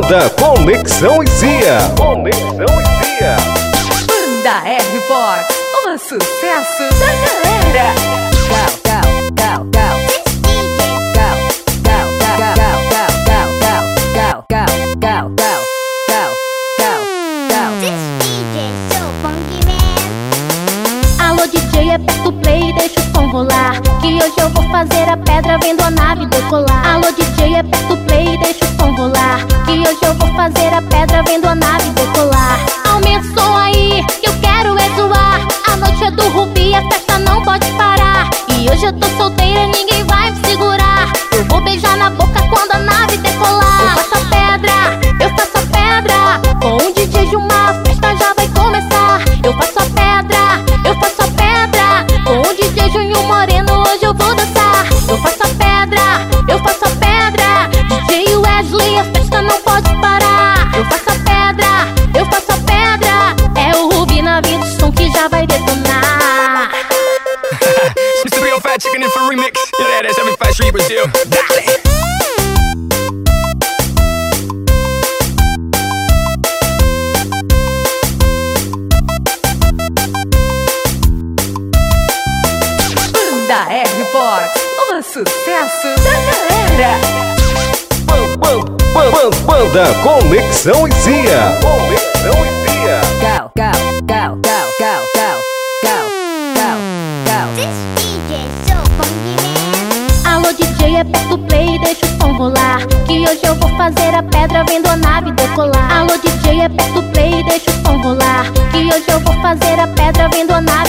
Banda Conexão Zia. Conexão Zia. Banda R-Fox, o sucesso da galera. Alô DJ, aperta o play e deixa o som rolar, que hoje eu vou fazer a pedra vendo a nave decolar. Alô DJ, aperta o play e deixa o som rolar, que hoje eu vou fazer a pedra vendo a nave decolar. Aumenta o som aí, que eu quero é zoar. A noite é do Rubi, a festa não pode parar. E hoje eu tô solteira, ninguém vai me segurar. Eu vou beijar na boca quando a nave decolar. Eu faço a pedra, eu faço a pedra. Com o DJ Gilmar, a festa já vai começar. Eu faço a pedra, eu faço a pedra. Com o DJ Júnior Moreno, hoje eu vou dançar. Eu faço a pedra, eu faço a pedra. DJ Wesley, a festa não pode parar. Eu faço a pedra, eu faço a pedra. É o Rubi na vida, o som que já vai detonar. Mr. Real Fat Chicken in for remix. You know that is every factory Brazil. Dale. Banda R-Fox, o sucesso da galera. Banda Conexão Zia. Conexão Zia. Alô DJ, aperta o play e deixa o som rolar, que hoje eu vou fazer a pedra vendo a nave decolar. Alô DJ, aperta o play e deixa o som rolar, que hoje eu vou fazer a pedra vendo a nave